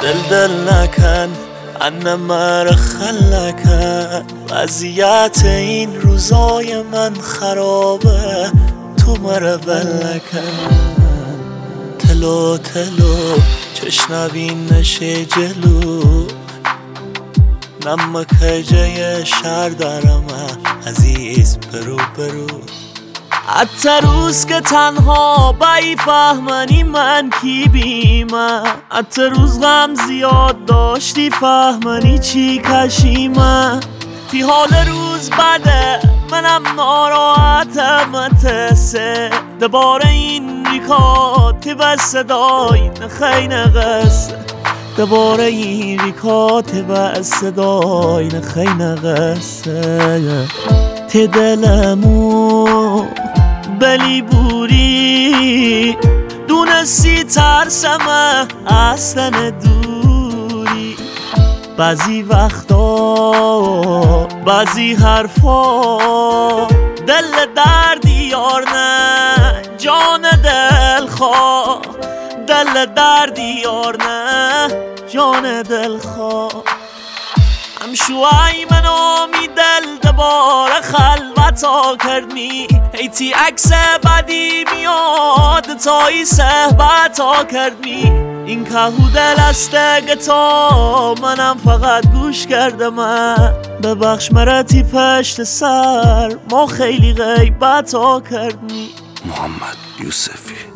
دل نکن انه مر خلکن وضعیت این روزای من خرابه تو مره بلکن تلو چشنوین نشه جلو نمک جای شهر دارم عزیز برو حتی روز که تنها بایی فهمنی من کی بیمه حتی روز غم زیاد داشتی فهمنی چی کشیمه تی حال روز بده منم ناراحتم متسه دباره این ریکاتی و صدای نخی نقصه دباره این ریکاتی و صدای نخی نقصه تی دلمو بلی بوری دونستی ترسمه اصلا دوری بعضی وقتا بعضی حرفا دل دردی یار نه جان دلخواه دل دردی یار نه جان دلخواه همشوهای منو می دل دباره خلوتا کردمی هیتی عکس بدی میاد تایی صحبتا کردمی این کهو دل استگه تا منم فقط گوش کردم ببخش مرتی پشت سر ما خیلی غیبتا کردمی. محمد یوسفی.